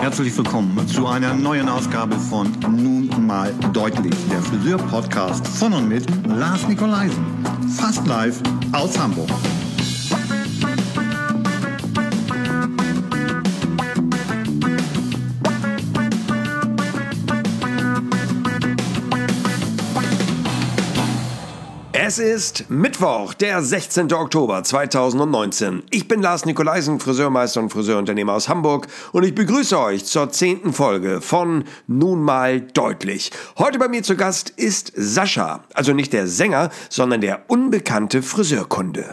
Herzlich willkommen zu einer neuen Ausgabe von Nun mal deutlich, der Friseur-Podcast von und mit Lars Nikolaisen. Fast live aus Hamburg. Es ist Mittwoch, der 16. Oktober 2019. Ich bin Lars Nikolaisen, Friseurmeister und Friseurunternehmer aus Hamburg und ich begrüße euch zur 10. Folge von Nun mal deutlich. Heute bei mir zu Gast ist Sascha, also nicht der Sänger, sondern der unbekannte Friseurkunde.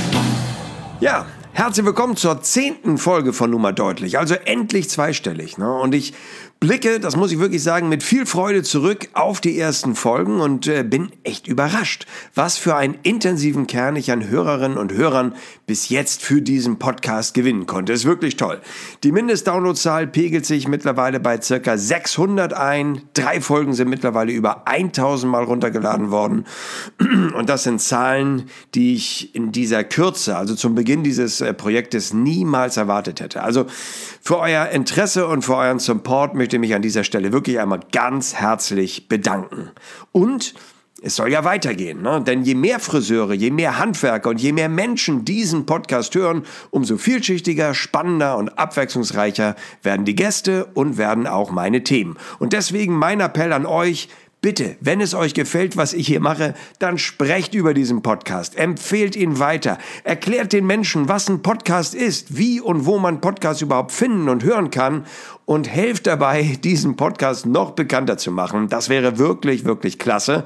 Ja, herzlich willkommen zur 10. Folge von Nun mal deutlich, also endlich zweistellig. Und ich blicke, das muss ich wirklich sagen, mit viel Freude zurück auf die ersten Folgen und bin echt überrascht, was für einen intensiven Kern ich an Hörerinnen und Hörern bis jetzt für diesen Podcast gewinnen konnte. Ist wirklich toll. Die Mindestdownloadzahl pegelt sich mittlerweile bei ca. 600 ein. 3 Folgen sind mittlerweile über 1000 Mal runtergeladen worden. Und das sind Zahlen, die ich in dieser Kürze, also zum Beginn dieses Projektes, niemals erwartet hätte. Also für euer Interesse und für euren Support möchte ich mich an dieser Stelle wirklich einmal ganz herzlich bedanken. Und es soll ja weitergehen, ne? Denn je mehr Friseure, je mehr Handwerker und je mehr Menschen diesen Podcast hören, umso vielschichtiger, spannender und abwechslungsreicher werden die Gäste und werden auch meine Themen. Und deswegen mein Appell an euch: Bitte, wenn es euch gefällt, was ich hier mache, dann sprecht über diesen Podcast, empfehlt ihn weiter, erklärt den Menschen, was ein Podcast ist, wie und wo man Podcasts überhaupt finden und hören kann und helft dabei, diesen Podcast noch bekannter zu machen. Das wäre wirklich, wirklich klasse.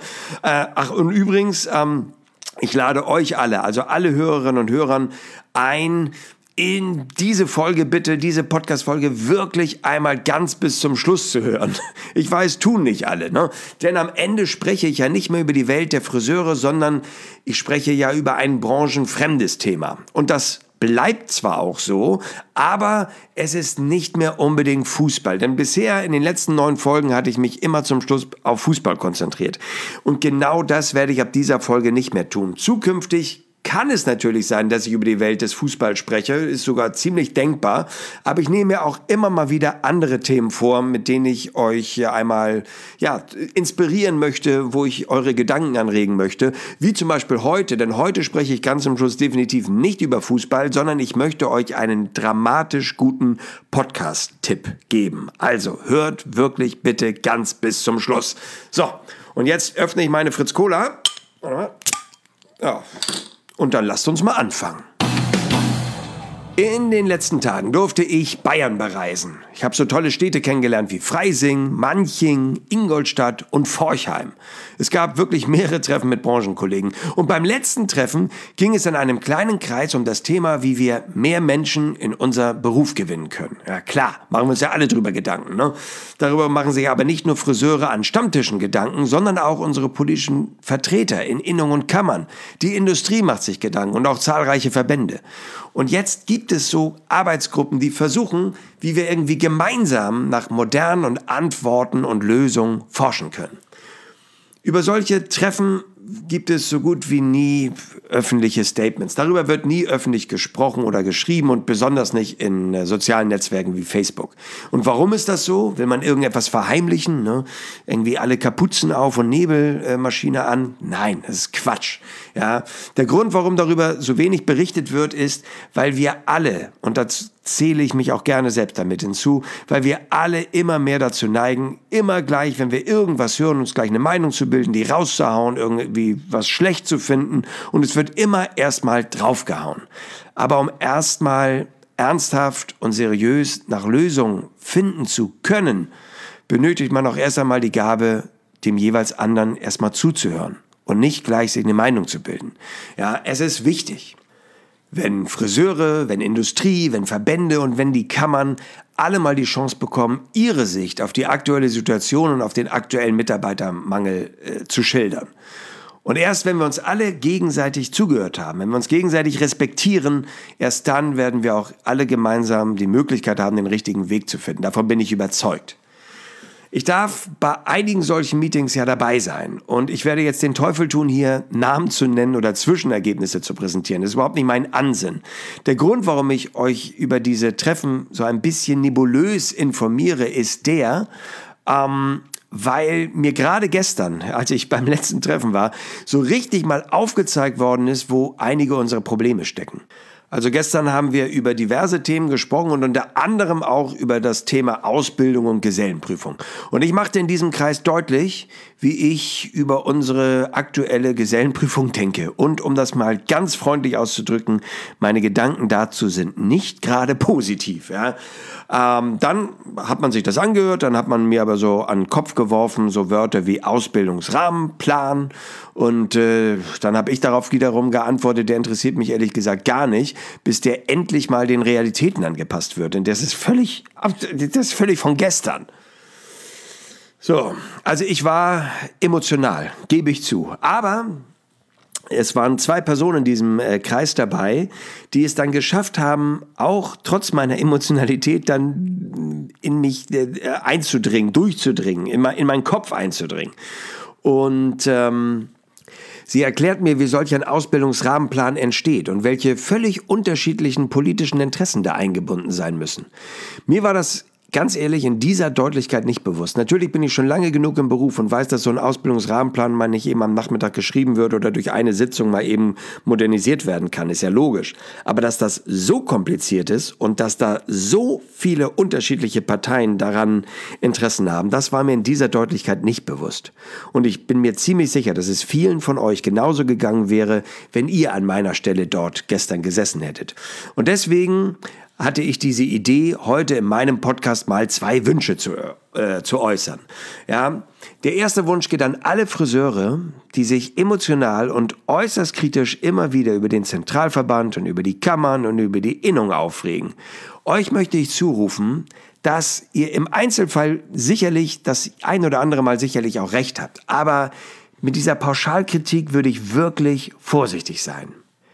Und übrigens, ich lade euch alle, also alle Hörerinnen und Hörer ein, in diese Folge bitte, diese Podcast-Folge wirklich einmal ganz bis zum Schluss zu hören. Ich weiß, tun nicht alle, ne? Denn am Ende spreche ich ja nicht mehr über die Welt der Friseure, sondern ich spreche ja über ein branchenfremdes Thema. Und das bleibt zwar auch so, aber es ist nicht mehr unbedingt Fußball. Denn bisher in den letzten 9 Folgen hatte ich mich immer zum Schluss auf Fußball konzentriert. Und genau das werde ich ab dieser Folge nicht mehr tun. Zukünftig kann es natürlich sein, dass ich über die Welt des Fußballs spreche, ist sogar ziemlich denkbar, aber ich nehme mir auch immer mal wieder andere Themen vor, mit denen ich euch hier einmal inspirieren möchte, wo ich eure Gedanken anregen möchte, wie zum Beispiel heute, denn heute spreche ich ganz zum Schluss definitiv nicht über Fußball, sondern ich möchte euch einen dramatisch guten Podcast-Tipp geben. Also hört wirklich bitte ganz bis zum Schluss. So, und jetzt öffne ich meine Fritz Cola. Ja. Und dann lasst uns mal anfangen. In den letzten Tagen durfte ich Bayern bereisen. Ich habe so tolle Städte kennengelernt wie Freising, Manching, Ingolstadt und Forchheim. Es gab wirklich mehrere Treffen mit Branchenkollegen. Und beim letzten Treffen ging es in einem kleinen Kreis um das Thema, wie wir mehr Menschen in unser Beruf gewinnen können. Ja klar, machen wir uns ja alle drüber Gedanken, ne? Darüber machen sich aber nicht nur Friseure an Stammtischen Gedanken, sondern auch unsere politischen Vertreter in Innungen und Kammern. Die Industrie macht sich Gedanken und auch zahlreiche Verbände. Und jetzt gibt es so Arbeitsgruppen, die versuchen, wie wir irgendwie gemeinsam nach modernen Antworten und Lösungen forschen können. Über solche Treffen gibt es so gut wie nie öffentliche Statements. Darüber wird nie öffentlich gesprochen oder geschrieben und besonders nicht in sozialen Netzwerken wie Facebook. Und warum ist das so? Will man irgendetwas verheimlichen? Ne? Irgendwie alle Kapuzen auf und Nebelmaschine an? Nein, das ist Quatsch. Ja? Der Grund, warum darüber so wenig berichtet wird, ist, weil wir alle, und das zähle ich mich auch gerne selbst damit hinzu, weil wir alle immer mehr dazu neigen, immer gleich, wenn wir irgendwas hören, uns gleich eine Meinung zu bilden, die rauszuhauen, irgendwie was schlecht zu finden, und es wird immer erstmal draufgehauen. Aber um erstmal ernsthaft und seriös nach Lösungen finden zu können, benötigt man auch erst einmal die Gabe, dem jeweils anderen erstmal zuzuhören und nicht gleich sich eine Meinung zu bilden. Ja, es ist wichtig, wenn Friseure, wenn Industrie, wenn Verbände und wenn die Kammern alle mal die Chance bekommen, ihre Sicht auf die aktuelle Situation und auf den aktuellen Mitarbeitermangel zu schildern. Und erst wenn wir uns alle gegenseitig zugehört haben, wenn wir uns gegenseitig respektieren, erst dann werden wir auch alle gemeinsam die Möglichkeit haben, den richtigen Weg zu finden. Davon bin ich überzeugt. Ich darf bei einigen solchen Meetings ja dabei sein und ich werde jetzt den Teufel tun, hier Namen zu nennen oder Zwischenergebnisse zu präsentieren. Das ist überhaupt nicht mein Ansinn. Der Grund, warum ich euch über diese Treffen so ein bisschen nebulös informiere, ist der, weil mir gerade gestern, als ich beim letzten Treffen war, so richtig mal aufgezeigt worden ist, wo einige unserer Probleme stecken. Also gestern haben wir über diverse Themen gesprochen und unter anderem auch über das Thema Ausbildung und Gesellenprüfung. Und ich machte in diesem Kreis deutlich, wie ich über unsere aktuelle Gesellenprüfung denke. Und um das mal ganz freundlich auszudrücken, meine Gedanken dazu sind nicht gerade positiv. Ja. Dann hat man sich das angehört, dann hat man mir aber so an den Kopf geworfen, so Wörter wie Ausbildungsrahmenplan. Und dann habe ich darauf wiederum geantwortet, der interessiert mich ehrlich gesagt gar nicht, bis der endlich mal den Realitäten angepasst wird. Denn das ist völlig von gestern. So, also ich war emotional, gebe ich zu. Aber es waren 2 Personen in diesem Kreis dabei, die es dann geschafft haben, auch trotz meiner Emotionalität dann in mich einzudringen, durchzudringen, in meinen Kopf einzudringen. Und sie erklärt mir, wie solch ein Ausbildungsrahmenplan entsteht und welche völlig unterschiedlichen politischen Interessen da eingebunden sein müssen. Mir war das ganz ehrlich in dieser Deutlichkeit nicht bewusst. Natürlich bin ich schon lange genug im Beruf und weiß, dass so ein Ausbildungsrahmenplan mal nicht eben am Nachmittag geschrieben wird oder durch eine Sitzung mal eben modernisiert werden kann, ist ja logisch. Aber dass das so kompliziert ist und dass da so viele unterschiedliche Parteien daran Interessen haben, das war mir in dieser Deutlichkeit nicht bewusst. Und ich bin mir ziemlich sicher, dass es vielen von euch genauso gegangen wäre, wenn ihr an meiner Stelle dort gestern gesessen hättet. Und deswegen hatte ich diese Idee, heute in meinem Podcast mal 2 Wünsche zu äußern. Ja, der erste Wunsch geht an alle Friseure, die sich emotional und äußerst kritisch immer wieder über den Zentralverband und über die Kammern und über die Innung aufregen. Euch möchte ich zurufen, dass ihr im Einzelfall sicherlich das ein oder andere Mal sicherlich auch recht habt. Aber mit dieser Pauschalkritik würde ich wirklich vorsichtig sein.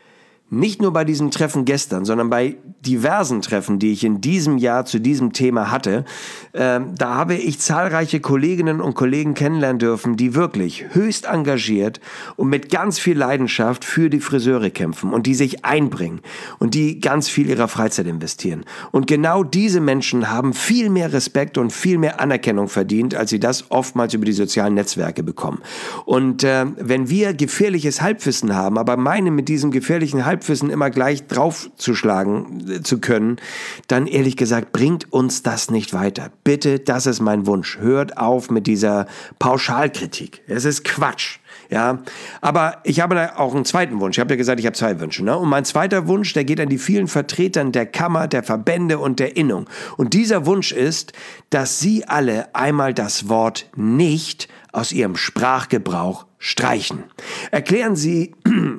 Nicht nur bei diesem Treffen gestern, sondern bei diversen Treffen, die ich in diesem Jahr zu diesem Thema hatte, da habe ich zahlreiche Kolleginnen und Kollegen kennenlernen dürfen, die wirklich höchst engagiert und mit ganz viel Leidenschaft für die Friseure kämpfen und die sich einbringen und die ganz viel ihrer Freizeit investieren. Und genau diese Menschen haben viel mehr Respekt und viel mehr Anerkennung verdient, als sie das oftmals über die sozialen Netzwerke bekommen. Und wenn wir gefährliches Halbwissen haben, aber meinen mit diesem gefährlichen Halbwissen immer gleich draufzuschlagen zu können, dann ehrlich gesagt bringt uns das nicht weiter. Bitte, das ist mein Wunsch. Hört auf mit dieser Pauschalkritik. Es ist Quatsch. Ja, aber ich habe auch einen zweiten Wunsch. Ich habe ja gesagt, ich habe 2 Wünsche. Ne? Und mein zweiter Wunsch, der geht an die vielen Vertretern der Kammer, der Verbände und der Innung. Und dieser Wunsch ist, dass Sie alle einmal das Wort nicht aus Ihrem Sprachgebrauch streichen. Erklären Sie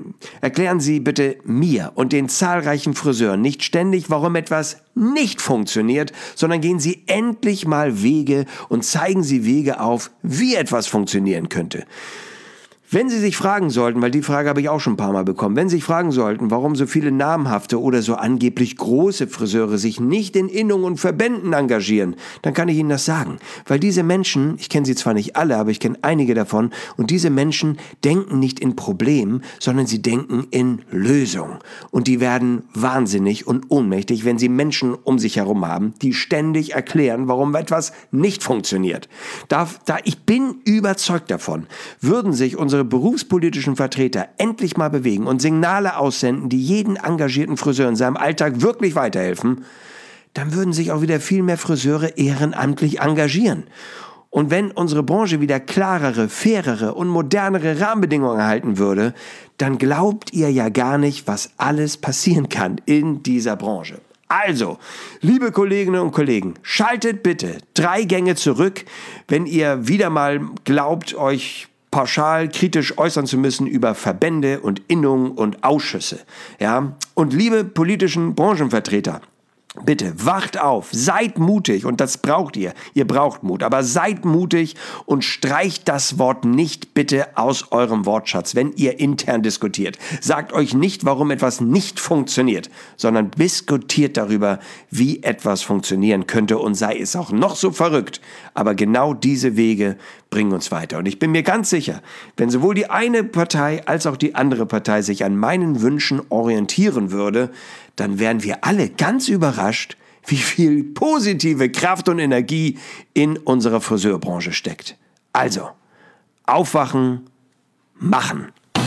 bitte mir und den zahlreichen Friseuren nicht ständig, warum etwas nicht funktioniert, sondern gehen Sie endlich mal Wege und zeigen Sie Wege auf, wie etwas funktionieren könnte. Wenn Sie sich fragen sollten, weil die Frage habe ich auch schon ein paar Mal bekommen, wenn Sie sich fragen sollten, warum so viele namhafte oder so angeblich große Friseure sich nicht in Innungen und Verbänden engagieren, dann kann ich Ihnen das sagen. Weil diese Menschen, ich kenne sie zwar nicht alle, aber ich kenne einige davon, und diese Menschen denken nicht in Problemen, sondern sie denken in Lösungen. Und die werden wahnsinnig und ohnmächtig, wenn sie Menschen um sich herum haben, die ständig erklären, warum etwas nicht funktioniert. Ich bin überzeugt davon, würden sich unsere berufspolitischen Vertreter endlich mal bewegen und Signale aussenden, die jeden engagierten Friseur in seinem Alltag wirklich weiterhelfen, dann würden sich auch wieder viel mehr Friseure ehrenamtlich engagieren. Und wenn unsere Branche wieder klarere, fairere und modernere Rahmenbedingungen erhalten würde, dann glaubt ihr ja gar nicht, was alles passieren kann in dieser Branche. Also, liebe Kolleginnen und Kollegen, schaltet bitte 3 Gänge zurück, wenn ihr wieder mal glaubt, euch pauschal kritisch äußern zu müssen über Verbände und Innungen und Ausschüsse. Ja? Und liebe politischen Branchenvertreter, Bitte, wacht auf, seid mutig und das braucht ihr. Ihr braucht Mut, aber seid mutig und streicht das Wort nicht bitte aus eurem Wortschatz, wenn ihr intern diskutiert. Sagt euch nicht, warum etwas nicht funktioniert, sondern diskutiert darüber, wie etwas funktionieren könnte und sei es auch noch so verrückt. Aber genau diese Wege bringen uns weiter. Und ich bin mir ganz sicher, wenn sowohl die eine Partei als auch die andere Partei sich an meinen Wünschen orientieren würde, dann wären wir alle ganz überrascht, wie viel positive Kraft und Energie in unserer Friseurbranche steckt. Also, aufwachen, machen.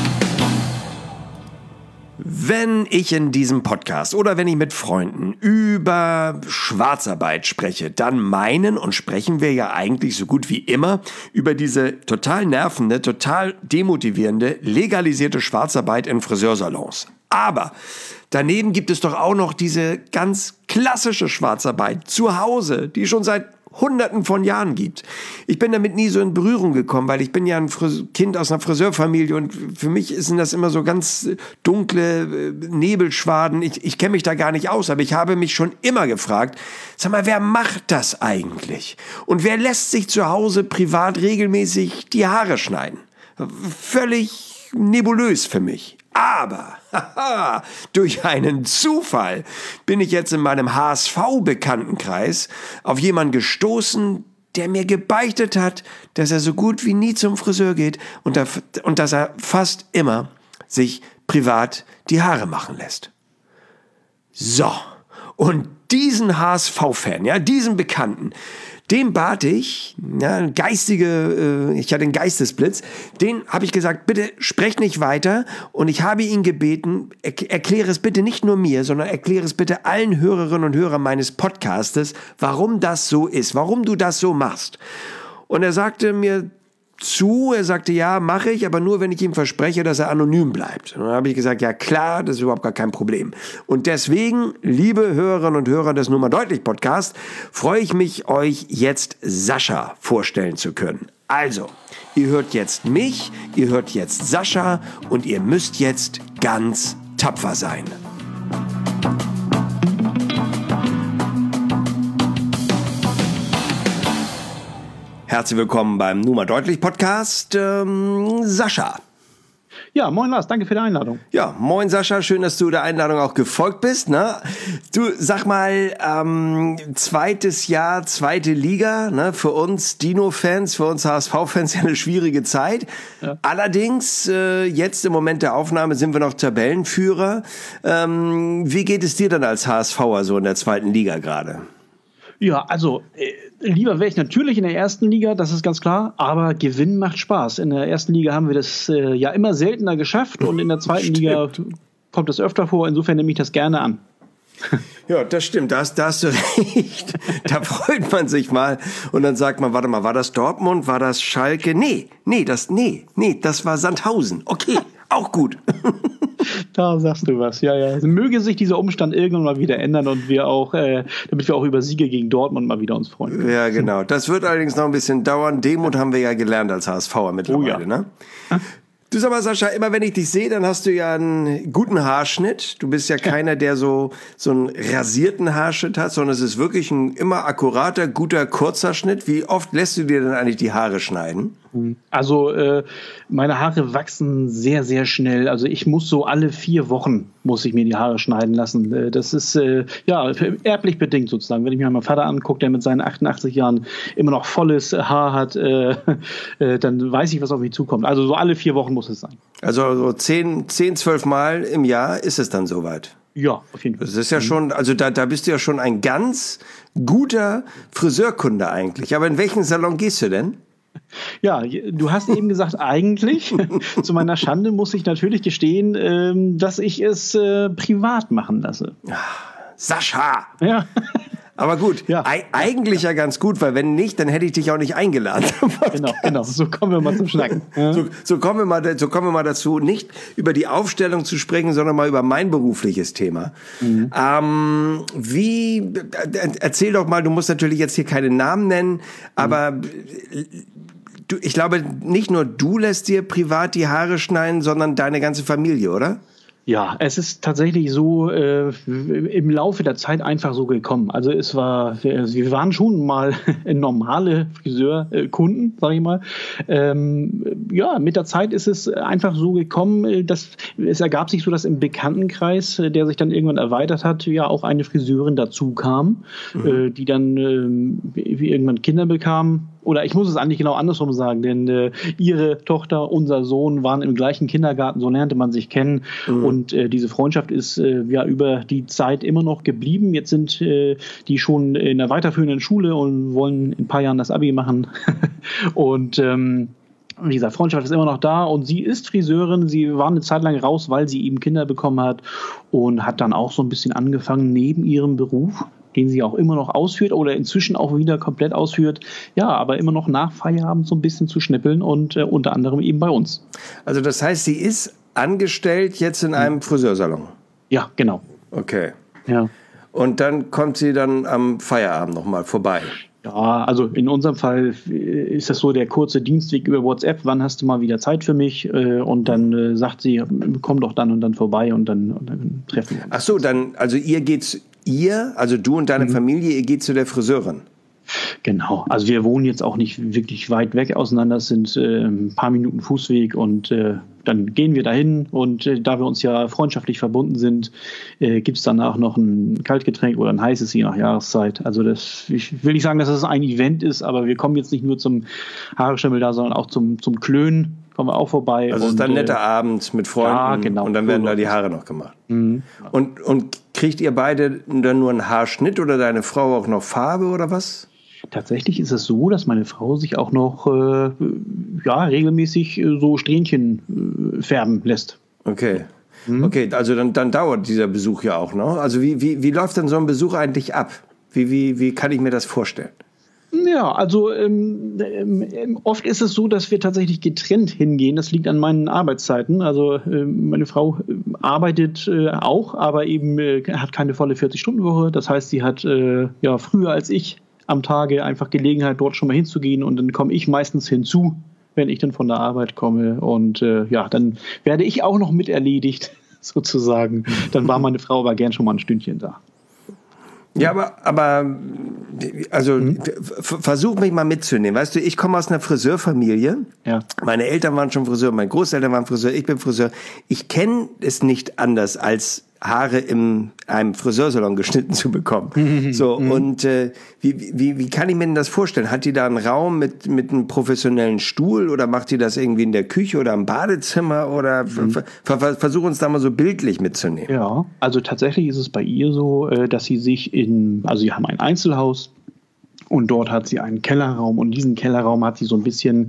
Wenn ich in diesem Podcast oder wenn ich mit Freunden über Schwarzarbeit spreche, dann meinen und sprechen wir ja eigentlich so gut wie immer über diese total nervende, total demotivierende, legalisierte Schwarzarbeit in Friseursalons. Aber daneben gibt es doch auch noch diese ganz klassische Schwarzarbeit zu Hause, die schon seit Hunderten von Jahren gibt. Ich bin damit nie so in Berührung gekommen, weil ich bin ja ein Kind aus einer Friseurfamilie und für mich sind das immer so ganz dunkle Nebelschwaden. Ich kenne mich da gar nicht aus, aber ich habe mich schon immer gefragt, sag mal, wer macht das eigentlich? Und wer lässt sich zu Hause privat regelmäßig die Haare schneiden? Völlig nebulös für mich. Aber durch einen Zufall bin ich jetzt in meinem HSV-Bekanntenkreis auf jemanden gestoßen, der mir gebeichtet hat, dass er so gut wie nie zum Friseur geht und dass er fast immer sich privat die Haare machen lässt. So, und diesen HSV-Fan, ja, diesen Bekannten, den bat ich, ja, ich hatte einen Geistesblitz, den habe ich gesagt, bitte sprecht nicht weiter und ich habe ihn gebeten, erkläre es bitte nicht nur mir, sondern erkläre es bitte allen Hörerinnen und Hörern meines Podcastes, warum das so ist, warum du das so machst. Und er sagte mir er sagte, ja, mache ich, aber nur, wenn ich ihm verspreche, dass er anonym bleibt. Und dann habe ich gesagt, ja klar, das ist überhaupt gar kein Problem. Und deswegen, liebe Hörerinnen und Hörer des Nur mal deutlich Podcast, freue ich mich, euch jetzt Sascha vorstellen zu können. Also, ihr hört jetzt mich, ihr hört jetzt Sascha und ihr müsst jetzt ganz tapfer sein. Herzlich willkommen beim Nur mal deutlich Podcast, Sascha. Ja, moin Lars, danke für die Einladung. Ja, moin Sascha, schön, dass du der Einladung auch gefolgt bist. Ne? Du, sag mal, zweites Jahr, zweite Liga, ne? Für uns Dino-Fans, für uns HSV-Fans ja eine schwierige Zeit. Ja. Allerdings, jetzt im Moment der Aufnahme sind wir noch Tabellenführer. Wie geht es dir dann als HSVer so in der zweiten Liga gerade? Ja, also lieber wäre ich natürlich in der ersten Liga, das ist ganz klar, aber Gewinnen macht Spaß. In der ersten Liga haben wir das ja immer seltener geschafft und in der zweiten Liga kommt es öfter vor, insofern nehme ich das gerne an. Ja, das stimmt, da hast du recht. Da freut man sich mal und dann sagt man, warte mal, war das Dortmund, war das Schalke? Nee, das war Sandhausen. Okay, auch gut. Da sagst du was, ja. Möge sich dieser Umstand irgendwann mal wieder ändern und wir auch, damit wir auch über Siege gegen Dortmund mal wieder uns freuen können. Ja, genau. Das wird allerdings noch ein bisschen dauern. Demut haben wir ja gelernt als HSVer mittlerweile, ne? Du, sag mal, Sascha, immer wenn ich dich sehe, dann hast du ja einen guten Haarschnitt. Du bist ja keiner, der so einen rasierten Haarschnitt hat, sondern es ist wirklich ein immer akkurater, guter, kurzer Schnitt. Wie oft lässt du dir denn eigentlich die Haare schneiden? Also meine Haare wachsen sehr, sehr schnell. Also ich muss so alle 4 Wochen muss ich mir die Haare schneiden lassen. Das ist ja erblich bedingt sozusagen. Wenn ich mir meinen Vater angucke, der mit seinen 88 Jahren immer noch volles Haar hat, dann weiß ich, was auf mich zukommt. Also so alle 4 Wochen muss es sein. Also so 12 Mal im Jahr ist es dann soweit? Ja, auf jeden Fall. Das ist ja schon, also da bist du ja schon ein ganz guter Friseurkunde eigentlich. Aber in welchen Salon gehst du denn? Ja, du hast eben gesagt, eigentlich, zu meiner Schande muss ich natürlich gestehen, dass ich es privat machen lasse. Sascha! Ja. Aber gut, ja. Eigentlich ja ganz gut, weil wenn nicht, dann hätte ich dich auch nicht eingeladen. Genau, so kommen wir mal zum Schnacken. Ja. So kommen wir mal dazu, nicht über die Aufstellung zu sprechen, sondern mal über mein berufliches Thema. Mhm. Erzähl doch mal, du musst natürlich jetzt hier keine Namen nennen, aber ich glaube, nicht nur du lässt dir privat die Haare schneiden, sondern deine ganze Familie, oder? Ja, es ist tatsächlich so im Laufe der Zeit einfach so gekommen. Also wir waren schon mal normale Friseurkunden, sag ich mal. Mit der Zeit ist es einfach so gekommen, dass es ergab sich so, dass im Bekanntenkreis, der sich dann irgendwann erweitert hat, ja auch eine Friseurin dazu kam, die dann irgendwann Kinder bekam. Oder ich muss es eigentlich genau andersrum sagen, denn ihre Tochter, unser Sohn waren im gleichen Kindergarten, so lernte man sich kennen. Und diese Freundschaft ist über die Zeit immer noch geblieben. Jetzt sind die schon in der weiterführenden Schule und wollen in ein paar Jahren das Abi machen. Und wie gesagt, Freundschaft ist immer noch da und sie ist Friseurin. Sie war eine Zeit lang raus, weil sie eben Kinder bekommen hat und hat dann auch so ein bisschen angefangen neben ihrem Beruf, den sie auch immer noch ausführt oder inzwischen auch wieder komplett ausführt, ja, aber immer noch nach Feierabend so ein bisschen zu schnippeln und unter anderem eben bei uns. Also das heißt, sie ist angestellt jetzt in einem Friseursalon? Ja, genau. Okay. Ja. Und dann kommt sie dann am Feierabend nochmal vorbei? Ja, also in unserem Fall ist das so der kurze Dienstweg über WhatsApp. Wann hast du mal wieder Zeit für mich? Und dann sagt sie, komm doch dann und dann vorbei und dann treffen wir uns. Ach so, dann, also also du und deine Familie, ihr geht zu der Friseurin? Genau, also wir wohnen jetzt auch nicht wirklich weit weg auseinander, es sind ein paar Minuten Fußweg und dann gehen wir dahin und da wir uns ja freundschaftlich verbunden sind, gibt es danach noch ein Kaltgetränk oder ein heißes, je nach Jahreszeit. Also ich will nicht sagen, dass das ein Event ist, aber wir kommen jetzt nicht nur zum Haareschimmel da, sondern auch zum Klönen. Kommen wir auch vorbei. Also es ist dann ein netter Abend mit Freunden, ja, genau, und dann werden da die Haare noch gemacht. Und kriegt ihr beide dann nur einen Haarschnitt oder deine Frau auch noch Farbe oder was? Tatsächlich ist es so, dass meine Frau sich auch noch regelmäßig so Strähnchen färben lässt. Okay. Okay, also dann dauert dieser Besuch ja auch noch. Also wie läuft denn so ein Besuch eigentlich ab? Wie kann ich mir das vorstellen? Ja, also oft ist es so, dass wir tatsächlich getrennt hingehen. Das liegt an meinen Arbeitszeiten. Also meine Frau arbeitet auch, aber eben hat keine volle 40-Stunden-Woche. Das heißt, sie hat früher als ich am Tage einfach Gelegenheit, dort schon mal hinzugehen. Und dann komme ich meistens hinzu, wenn ich dann von der Arbeit komme. Und dann werde ich auch noch mit erledigt, sozusagen. Dann war meine Frau aber gern schon mal ein Stündchen da. Ja, aber versuch mich mal mitzunehmen. Weißt du, ich komme aus einer Friseurfamilie. Ja. Meine Eltern waren schon Friseur, meine Großeltern waren Friseur, ich bin Friseur. Ich kenne es nicht anders, als Haare in einem Friseursalon geschnitten zu bekommen. Und wie kann ich mir denn das vorstellen? Hat die da einen Raum mit einem professionellen Stuhl oder macht die das irgendwie in der Küche oder im Badezimmer oder versuch uns da mal so bildlich mitzunehmen. Ja, also tatsächlich ist es bei ihr so, dass sie sich sie haben ein Einzelhaus. Und dort hat sie einen Kellerraum und diesen Kellerraum hat sie so ein bisschen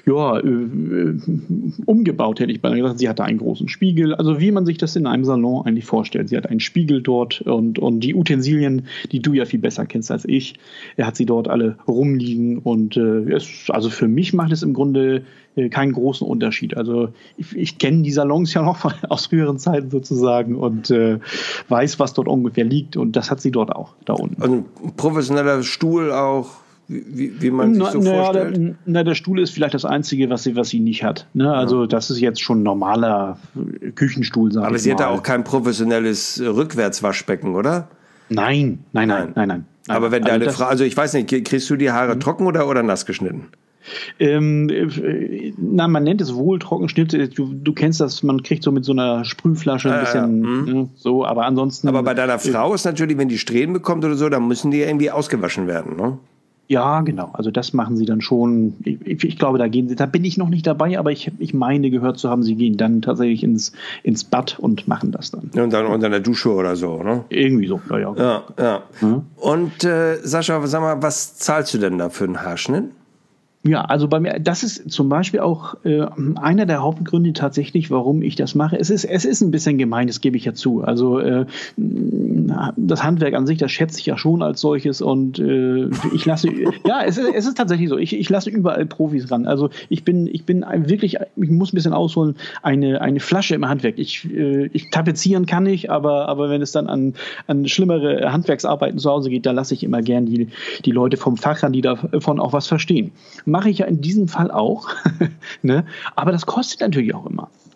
umgebaut, hätte ich beinahe gesagt. Sie hatte einen großen Spiegel, also wie man sich das in einem Salon eigentlich vorstellt. Sie hat einen Spiegel dort und die Utensilien, die du ja viel besser kennst als ich, hat sie dort alle rumliegen und also für mich macht es im Grunde keinen großen Unterschied. Also ich kenne die Salons ja noch aus früheren Zeiten sozusagen und weiß, was dort ungefähr liegt und das hat sie dort auch, da unten. Also ein professioneller Stuhl auch, wie man sich so vorstellt? Der Stuhl ist vielleicht das Einzige, was sie nicht hat. Ne? Also das ist jetzt schon ein normaler Küchenstuhl, sag ich mal. Aber sie hat da auch kein professionelles Rückwärtswaschbecken, oder? Nein. Aber wenn deine Frau, also ich weiß nicht, kriegst du die Haare trocken oder nass geschnitten? Man nennt es wohl Trockenschnitt. Du kennst das, man kriegt so mit so einer Sprühflasche ein bisschen so, aber ansonsten. Aber bei deiner Frau ist natürlich, wenn die Strähnen bekommt oder so, dann müssen die irgendwie ausgewaschen werden, ne? Ja, genau. Also das machen sie dann schon. Ich glaube, da bin ich noch nicht dabei, aber ich meine gehört zu haben, sie gehen dann tatsächlich ins Bad und machen das dann. Und dann unter der Dusche oder so, ne? Irgendwie so, ja. Ja. Und Sascha, sag mal, was zahlst du denn da für einen Haarschnitt? Ja, also bei mir, das ist zum Beispiel auch einer der Hauptgründe tatsächlich, warum ich das mache. Es ist ein bisschen gemein, das gebe ich ja zu. Also das Handwerk an sich, das schätze ich ja schon als solches und ich lasse, ja, es ist tatsächlich so. Ich lasse überall Profis ran. Also ich bin wirklich, ich muss ein bisschen ausholen, eine Flasche im Handwerk. Ich tapezieren kann ich, aber wenn es dann an schlimmere Handwerksarbeiten zu Hause geht, da lasse ich immer gern die Leute vom Fach ran, die davon auch was verstehen. Mache ich ja in diesem Fall auch, ne? Aber das kostet natürlich auch immer.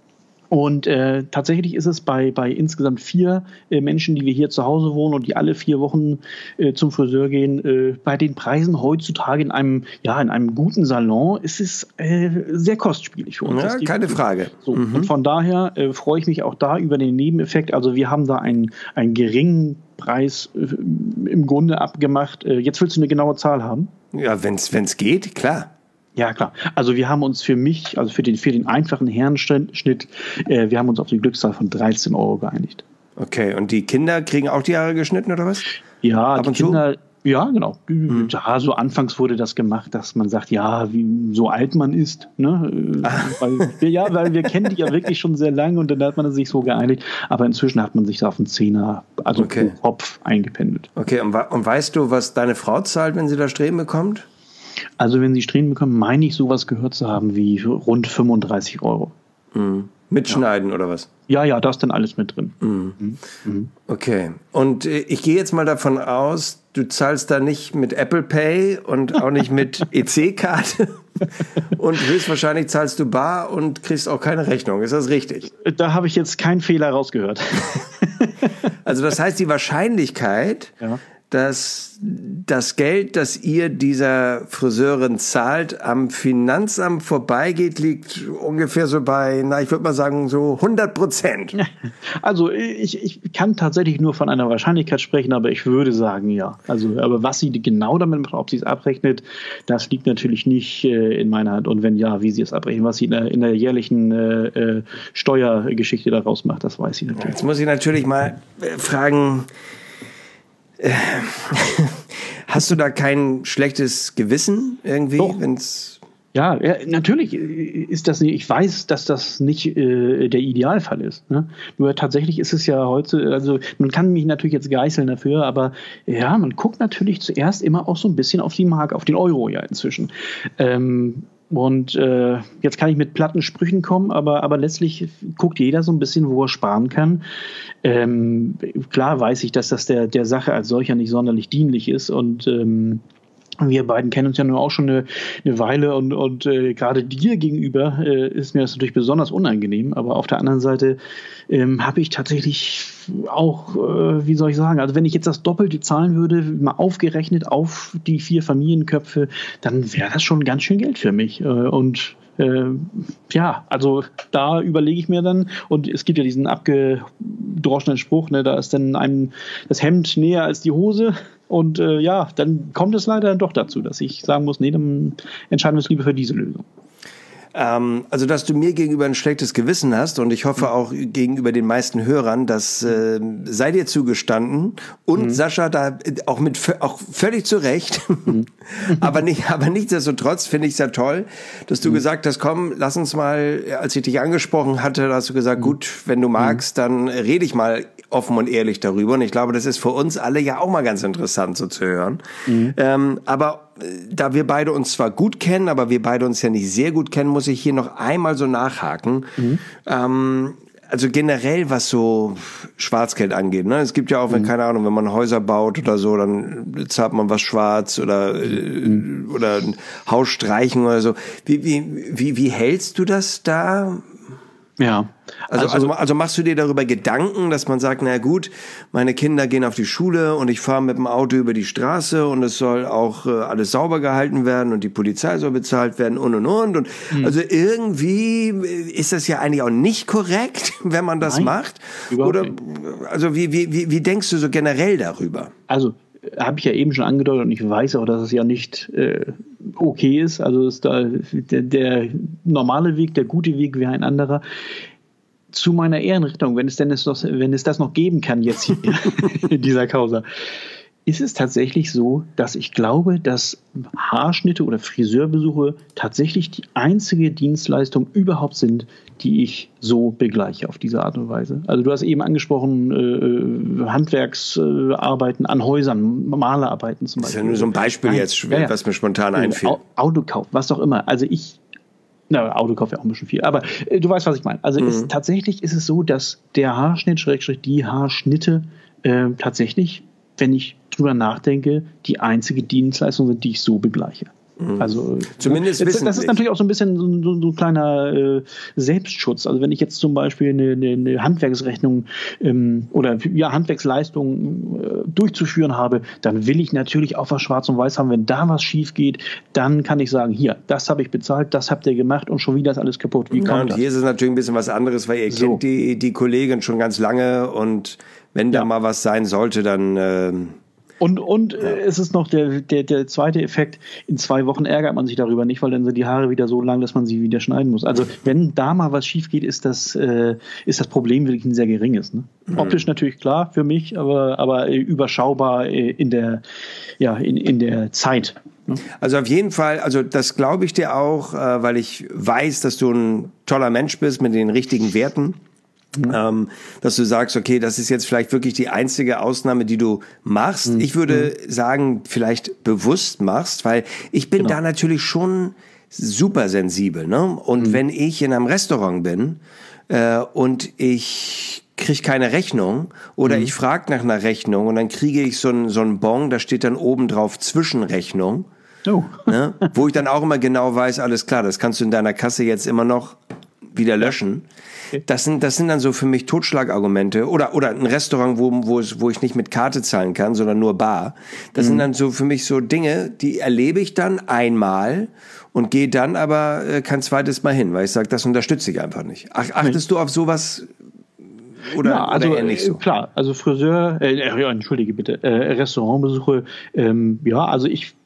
Und tatsächlich ist es bei insgesamt 4 Menschen, die wir hier zu Hause wohnen und die alle 4 Wochen zum Friseur gehen, bei den Preisen heutzutage in einem guten Salon ist es sehr kostspielig für uns. Ja, keine Frage. So, und von daher freue ich mich auch da über den Nebeneffekt. Also wir haben da einen geringen Preis im Grunde abgemacht. Jetzt willst du eine genaue Zahl haben? Ja, wenn's geht, klar. Ja, klar. Also wir haben uns für den einfachen Herrenschnitt, wir haben uns auf die Glückszahl von 13 € geeinigt. Okay, und die Kinder kriegen auch die Haare geschnitten oder was? Ja, die Kinder, ja, genau. Ja, so anfangs wurde das gemacht, dass man sagt, ja, wie so alt man ist, ne? Weil wir kennen die ja wirklich schon sehr lange und dann hat man sich so geeinigt. Aber inzwischen hat man sich da auf einen 10er, also pro Kopf eingependelt. Okay, und weißt du, was deine Frau zahlt, wenn sie da Strähnen bekommt? Also wenn sie Strähnen bekommen, meine ich sowas gehört zu haben wie rund 35 €. Mitschneiden oder was? Ja, da ist dann alles mit drin. Okay. Und ich gehe jetzt mal davon aus, du zahlst da nicht mit Apple Pay und auch nicht mit EC-Karte und höchstwahrscheinlich zahlst du bar und kriegst auch keine Rechnung. Ist das richtig? Da habe ich jetzt keinen Fehler rausgehört. Also das heißt, die Wahrscheinlichkeit, dass das Geld, das ihr dieser Friseurin zahlt, am Finanzamt vorbeigeht, liegt ungefähr so bei, ich würde mal sagen, so 100%. Also ich kann tatsächlich nur von einer Wahrscheinlichkeit sprechen, aber ich würde sagen, ja. Also, aber was sie genau damit macht, ob sie es abrechnet, das liegt natürlich nicht in meiner Hand. Und wenn ja, wie sie es abrechnet, was sie in der jährlichen Steuergeschichte daraus macht, das weiß sie natürlich. Jetzt muss ich natürlich mal fragen, hast du da kein schlechtes Gewissen irgendwie? Doch. Ja, natürlich ist das nicht. Ich weiß, dass das nicht der Idealfall ist. Ne? Nur tatsächlich ist es ja heute, also man kann mich natürlich jetzt geißeln dafür, aber ja, man guckt natürlich zuerst immer auch so ein bisschen auf die Mark, auf den Euro ja inzwischen. Und jetzt kann ich mit platten Sprüchen kommen, aber letztlich guckt jeder so ein bisschen, wo er sparen kann. Klar weiß ich, dass das der Sache als solcher nicht sonderlich dienlich ist und wir beiden kennen uns ja nun auch schon eine Weile und gerade dir gegenüber ist mir das natürlich besonders unangenehm. Aber auf der anderen Seite habe ich tatsächlich auch, wie soll ich sagen, also wenn ich jetzt das Doppelte zahlen würde, mal aufgerechnet auf die 4 Familienköpfe, dann wäre das schon ganz schön Geld für mich. Also da überlege ich mir dann, und es gibt ja diesen abgedroschenen Spruch, ne, da ist dann einem das Hemd näher als die Hose. Und dann kommt es leider doch dazu, dass ich sagen muss, nee, dann entscheiden wir uns lieber für diese Lösung. Also, dass du mir gegenüber ein schlechtes Gewissen hast und ich hoffe auch gegenüber den meisten Hörern, das sei dir zugestanden und Sascha da auch völlig zu Recht. aber nichtsdestotrotz finde ich es ja toll, dass du gesagt hast, komm, lass uns mal, als ich dich angesprochen hatte, hast du gesagt, gut, wenn du magst, dann rede ich mal offen und ehrlich darüber. Und ich glaube, das ist für uns alle ja auch mal ganz interessant so zu hören. Aber da wir beide uns zwar gut kennen, aber wir beide uns ja nicht sehr gut kennen, muss ich hier noch einmal so nachhaken. Also generell, was so Schwarzgeld angeht, ne? Es gibt ja auch, wenn man Häuser baut oder so, dann zahlt man was schwarz oder ein Haus streichen oder so. Wie hältst du das da? Ja. Also machst du dir darüber Gedanken, dass man sagt, na gut, meine Kinder gehen auf die Schule und ich fahre mit dem Auto über die Straße und es soll auch alles sauber gehalten werden und die Polizei soll bezahlt werden und. Also irgendwie ist das ja eigentlich auch nicht korrekt, wenn man das macht. Oder nicht. Also wie denkst du so generell darüber? Also habe ich ja eben schon angedeutet und ich weiß auch, dass es ja nicht okay ist. Also ist da der normale Weg, der gute Weg wäre ein anderer. Zu meiner Ehrenrettung, wenn es das noch geben kann jetzt hier in dieser Causa, ist es tatsächlich so, dass ich glaube, dass Haarschnitte oder Friseurbesuche tatsächlich die einzige Dienstleistung überhaupt sind, die ich so begleiche auf diese Art und Weise. Also du hast eben angesprochen, Handwerksarbeiten an Häusern, Malerarbeiten zum Beispiel. Das ist ja nur so ein Beispiel jetzt, was mir spontan einfiel. Autokauf, was auch immer. Also Autokauf wäre auch ein bisschen viel, aber du weißt, was ich meine. Also tatsächlich ist es so, dass der Haarschnitt, die Haarschnitte tatsächlich, wenn ich drüber nachdenke, die einzige Dienstleistung sind, die ich so begleiche. Also zumindest wissentlich. Das ist natürlich auch so ein bisschen so ein kleiner Selbstschutz. Also wenn ich jetzt zum Beispiel eine Handwerksrechnung oder Handwerksleistung durchzuführen habe, dann will ich natürlich auch was schwarz und weiß haben. Wenn da was schief geht, dann kann ich sagen, hier, das habe ich bezahlt, das habt ihr gemacht und schon wieder ist alles kaputt. Wie kommt und das? hier ist es natürlich ein bisschen was anderes, weil ihr kennt die Kollegin schon ganz lange und wenn da mal was sein sollte, dann... Und es ist noch der zweite Effekt, in 2 Wochen ärgert man sich darüber nicht, weil dann sind die Haare wieder so lang, dass man sie wieder schneiden muss. Also wenn da mal was schief geht, ist das Problem wirklich ein sehr geringes. Ne? Optisch natürlich klar für mich, aber überschaubar in der Zeit. Ne? Also auf jeden Fall, also das glaube ich dir auch, weil ich weiß, dass du ein toller Mensch bist mit den richtigen Werten. Dass du sagst, okay, das ist jetzt vielleicht wirklich die einzige Ausnahme, die du machst. Ich würde sagen, vielleicht bewusst machst, weil ich bin da natürlich schon super sensibel. Ne? Und wenn ich in einem Restaurant bin und ich kriege keine Rechnung oder ich frage nach einer Rechnung und dann kriege ich so einen Bon, da steht dann oben drauf Zwischenrechnung. Oh. Ne? Wo ich dann auch immer genau weiß, alles klar, das kannst du in deiner Kasse jetzt immer noch wieder löschen. Das sind dann so für mich Totschlagargumente oder ein Restaurant, wo ich nicht mit Karte zahlen kann, sondern nur bar. Das sind dann so für mich so Dinge, die erlebe ich dann einmal und gehe dann aber kein zweites Mal hin, weil ich sage, das unterstütze ich einfach nicht. Achtest du auf sowas oder eher nicht so? Klar, also Friseur, entschuldige bitte, Restaurantbesuche, also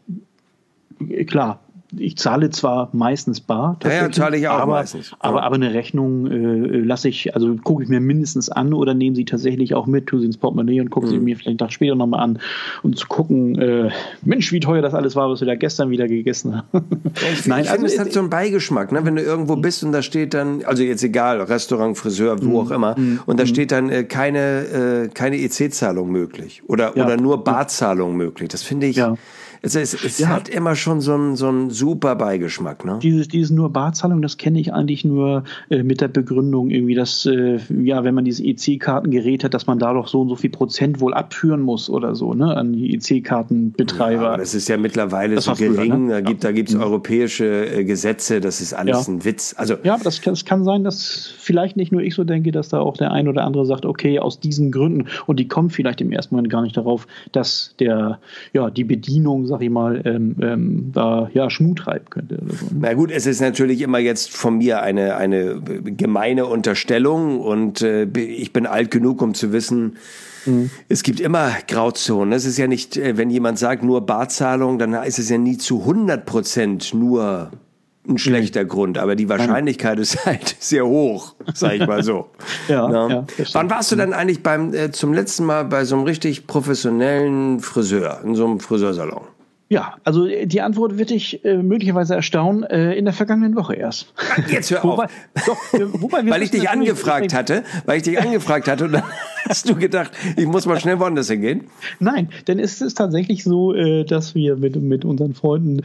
ich zahle zwar meistens bar, ja, zahle ich auch meistens. Aber eine Rechnung gucke ich mir mindestens an oder nehme sie tatsächlich auch mit, tue sie ins Portemonnaie und gucke sie mir vielleicht einen Tag später nochmal an, um zu gucken, Mensch, wie teuer das alles war, was wir da gestern wieder gegessen haben. Ich finde, es hat so einen Beigeschmack, ne? Wenn du irgendwo bist und da steht dann, also jetzt egal, Restaurant, Friseur, wo auch immer, und da steht dann keine EC-Zahlung möglich oder nur Barzahlung möglich. Das finde ich... Ja. Es hat immer schon so einen super Beigeschmack, ne? Dieses nur Barzahlung, das kenne ich eigentlich nur mit der Begründung irgendwie, dass wenn man dieses EC-Kartengerät hat, dass man da doch so und so viel Prozent wohl abführen muss oder so, ne, an die EC-Kartenbetreiber. Ja, aber das ist ja mittlerweile so gering, früher, ne? Da gibt's europäische Gesetze, das ist alles ein Witz. Also ja, das kann sein, dass vielleicht nicht nur ich so denke, dass da auch der ein oder andere sagt, okay, aus diesen Gründen, und die kommen vielleicht im ersten Moment gar nicht darauf, dass die Bedienung, sag ich mal, Schmut treiben könnte. Oder so. Na gut, es ist natürlich immer jetzt von mir eine gemeine Unterstellung und ich bin alt genug, um zu wissen, es gibt immer Grauzonen. Es ist ja nicht, wenn jemand sagt, nur Barzahlung, dann ist es ja nie zu 100% nur ein schlechter Grund, aber die Wahrscheinlichkeit ist halt sehr hoch, sag ich mal so. Wann warst du dann eigentlich zum letzten Mal bei so einem richtig professionellen Friseur, in so einem Friseursalon? Ja, also die Antwort wird dich möglicherweise erstaunen, in der vergangenen Woche erst. Jetzt hör auf. Weil ich dich angefragt hatte und dann hast du gedacht, ich muss mal schnell woanders hingehen? Nein, denn es ist tatsächlich so, dass wir mit unseren Freunden,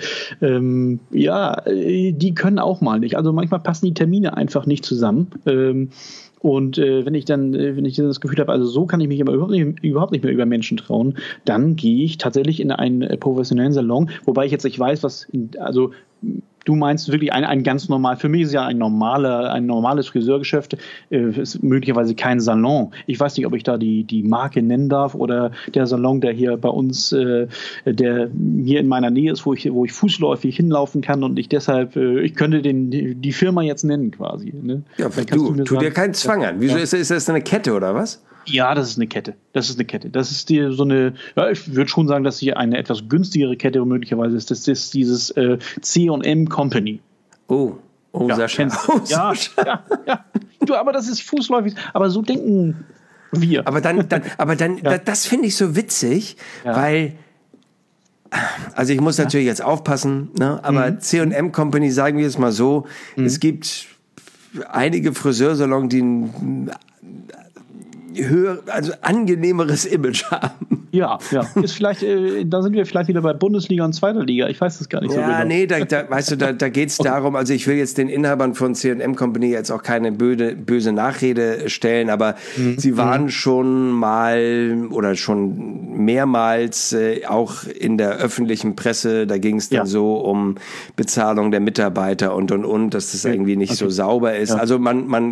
die können auch mal nicht. Also manchmal passen die Termine einfach nicht zusammen. Und wenn ich dann das Gefühl habe, also so kann ich mich aber überhaupt nicht mehr über Menschen trauen, dann gehe ich tatsächlich in einen professionellen Salon, wobei ich jetzt nicht weiß, du meinst wirklich ein ganz normal, für mich ist ja ein normales Friseurgeschäft, ist möglicherweise kein Salon. Ich weiß nicht, ob ich da die Marke nennen darf oder der Salon, der hier bei uns, der hier in meiner Nähe ist, wo ich fußläufig hinlaufen kann und ich deshalb, ich könnte die Firma jetzt nennen quasi. Ne? Ja, tu dir keinen Zwang an. Wieso ist das eine Kette oder was? Ja, das ist eine Kette. Das ist so eine, ich würde schon sagen, dass hier eine etwas günstigere Kette möglicherweise ist. Das ist dieses C&M Company. Oh, Sascha. Ja. Du, aber das ist fußläufig. Aber so denken wir. Aber dann, das finde ich so witzig, weil, also ich muss natürlich jetzt aufpassen, ne? Aber C&M Company, sagen wir es mal so, es gibt einige Friseursalons, die also angenehmeres Image haben. Ja. Ist vielleicht, da sind wir vielleicht wieder bei Bundesliga und zweiter Liga. Ich weiß es gar nicht so genau. Ja, nee, weißt du, da geht's darum, also ich will jetzt den Inhabern von C&M Company jetzt auch keine böse Nachrede stellen, aber sie waren schon mal oder schon mehrmals auch in der öffentlichen Presse, da ging es dann so um Bezahlung der Mitarbeiter und, dass das irgendwie nicht so sauber ist. Ja. Also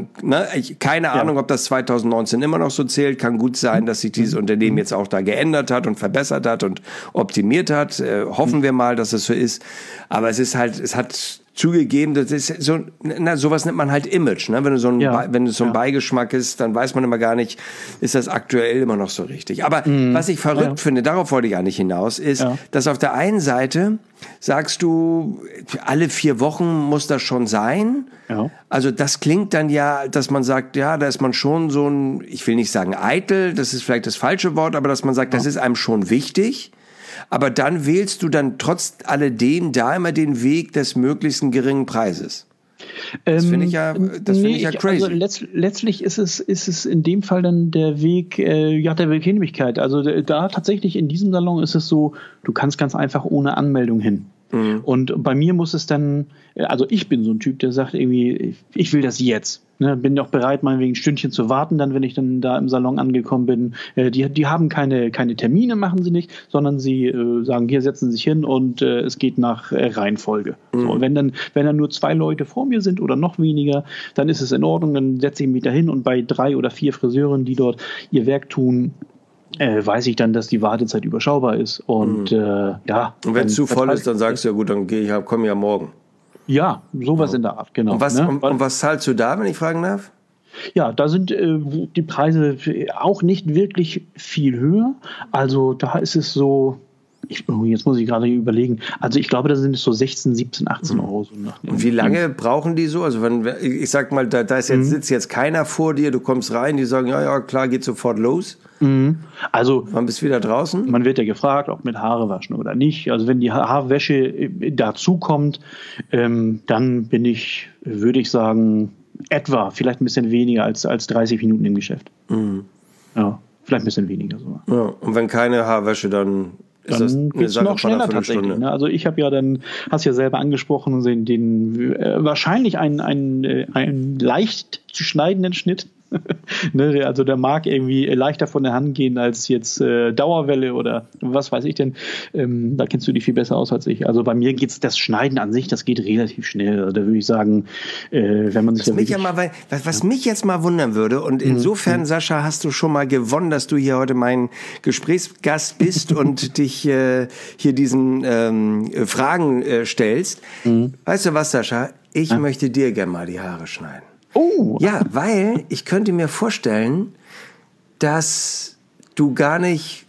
keine Ahnung, ob das 2019 immer noch so zählt, kann gut sein, dass sich dieses Unternehmen jetzt auch da geändert hat und verbessert hat und optimiert hat. Hoffen wir mal, dass es so ist. Aber es hat zugegeben, das ist so, sowas nennt man halt Image, ne? Wenn du so ein Beigeschmack ist, dann weiß man immer gar nicht, ist das aktuell immer noch so richtig. Aber was ich verrückt finde, darauf wollte ich gar nicht hinaus, ist, dass auf der einen Seite sagst du, alle 4 Wochen muss das schon sein. Ja. Also das klingt dann ja, dass man sagt, ja, da ist man schon so ein, ich will nicht sagen eitel, das ist vielleicht das falsche Wort, aber dass man sagt, das ist einem schon wichtig. Aber dann wählst du dann trotz alledem da immer den Weg des möglichst geringen Preises. Das finde ich ja crazy. Also letztlich ist es in dem Fall dann der Weg der Bequemlichkeit. Also da tatsächlich in diesem Salon ist es so, du kannst ganz einfach ohne Anmeldung hin. Und bei mir muss es dann, also ich bin so ein Typ, der sagt irgendwie, ich will das jetzt. Ne, bin auch bereit, meinetwegen ein Stündchen zu warten, dann, wenn ich dann da im Salon angekommen bin. Die haben keine Termine, machen sie nicht, sondern sie sagen, hier setzen Sie sich hin und es geht nach Reihenfolge. So, und wenn dann nur 2 Leute vor mir sind oder noch weniger, dann ist es in Ordnung, dann setze ich mich da hin und bei 3 oder 4 Friseuren, die dort ihr Werk tun, weiß ich dann, dass die Wartezeit überschaubar ist. Und Und wenn es zu voll ist, dann sagst du ja gut, dann komm ja morgen. Ja, sowas in der Art, genau. Und was zahlst du da, wenn ich fragen darf? Ja, da sind die Preise auch nicht wirklich viel höher. Also da ist es so, jetzt muss ich gerade überlegen, also ich glaube, da sind es so 16, 17, 18 Euro. So und wie lange brauchen die so? Also wenn, ich sag mal, sitzt jetzt keiner vor dir, du kommst rein, die sagen, ja, klar, geht sofort los. Also, wann bist du wieder draußen? Man wird ja gefragt, ob mit Haare waschen oder nicht. Also wenn die Haarwäsche dazu kommt, dann bin ich, würde ich sagen, vielleicht ein bisschen weniger als 30 Minuten im Geschäft. Ja, vielleicht ein bisschen weniger sogar. Ja, und wenn keine Haarwäsche, dann ist das eine Sache noch schneller tatsächlich. Ne? Also ich habe ja dann, hast ja selber angesprochen, den wahrscheinlich einen leicht zu schneidenden Schnitt. Ne, also der mag irgendwie leichter von der Hand gehen als jetzt Dauerwelle oder was weiß ich denn. Da kennst du dich viel besser aus als ich. Also bei mir geht's das Schneiden an sich, das geht relativ schnell. Also da würde ich sagen, wenn man sich was mich jetzt mal wundern würde, und insofern, Sascha, hast du schon mal gewonnen, dass du hier heute mein Gesprächsgast bist und dich hier diesen Fragen stellst. Weißt du was, Sascha? Ich möchte dir gerne mal die Haare schneiden. Oh. Ja, weil ich könnte mir vorstellen, dass du gar nicht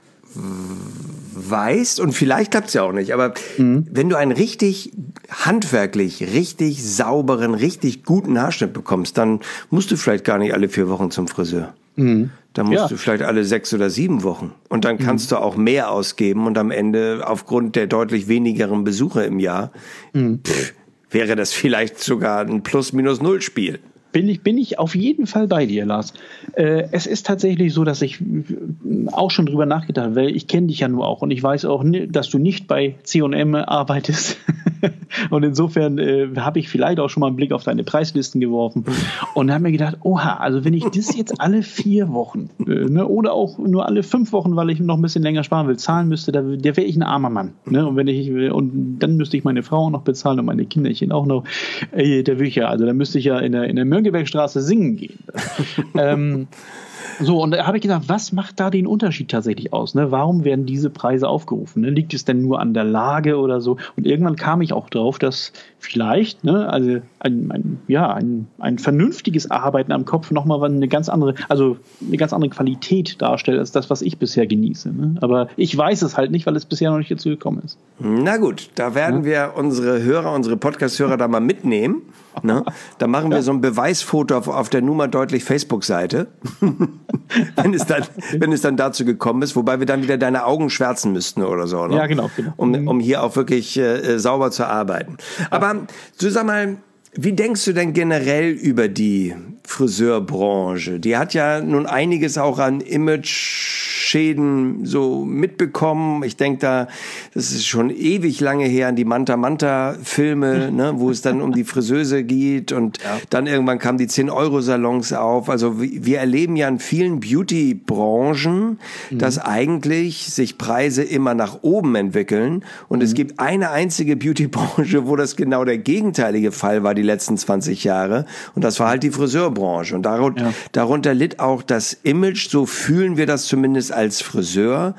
weißt, und vielleicht klappt es ja auch nicht, aber wenn du einen richtig handwerklich, richtig sauberen, richtig guten Haarschnitt bekommst, dann musst du vielleicht gar nicht alle 4 Wochen zum Friseur. Dann musst du vielleicht alle 6 oder 7 Wochen. Und dann kannst du auch mehr ausgeben und am Ende aufgrund der deutlich wenigeren Besucher im Jahr wäre das vielleicht sogar ein Plus-Minus-Null-Spiel. Bin ich auf jeden Fall bei dir, Lars. Es ist tatsächlich so, dass ich auch schon drüber nachgedacht habe, weil ich kenne dich ja nur auch und ich weiß auch, dass du nicht bei C&M arbeitest. Und insofern habe ich vielleicht auch schon mal einen Blick auf deine Preislisten geworfen und habe mir gedacht, oha, also wenn ich das jetzt alle 4 Wochen oder auch nur alle 5 Wochen, weil ich noch ein bisschen länger sparen will, zahlen müsste, der wäre ich ein armer Mann. Ne? Und dann müsste ich meine Frau noch bezahlen und meine Kinderchen auch noch. Da müsste ich ja in der Mönckebergstraße singen gehen. So, und da habe ich gedacht, was macht da den Unterschied tatsächlich aus? Ne? Warum werden diese Preise aufgerufen? Ne? Liegt es denn nur an der Lage oder so? Und irgendwann kam ich auch drauf, dass vielleicht also ein vernünftiges Arbeiten am Kopf nochmal eine ganz andere Qualität darstellt als das, was ich bisher genieße. Ne? Aber ich weiß es halt nicht, weil es bisher noch nicht dazu gekommen ist. Na gut, da werden wir unsere Podcast-Hörer da mal mitnehmen. Ne? Da machen wir so ein Beweisfoto auf der Nummer deutlich Facebook-Seite, wenn es dann dazu gekommen ist, wobei wir dann wieder deine Augen schwärzen müssten oder so. Ne? Ja, genau. Um hier auch wirklich sauber zu arbeiten. Aber du sag mal, wie denkst du denn generell über die Friseurbranche? Die hat ja nun einiges auch an Image Image-Schäden so mitbekommen. Ich denke das ist schon ewig lange her, an die Manta Manta-Filme, ne, wo es dann um die Friseuse geht und dann irgendwann kamen die 10-Euro-Salons auf. Also wir erleben ja in vielen Beauty-Branchen, dass eigentlich sich Preise immer nach oben entwickeln und es gibt eine einzige Beauty-Branche, wo das genau der gegenteilige Fall war die letzten 20 Jahre und das war halt die Friseurbranche und darunter litt auch das Image, so fühlen wir das zumindest als Friseur.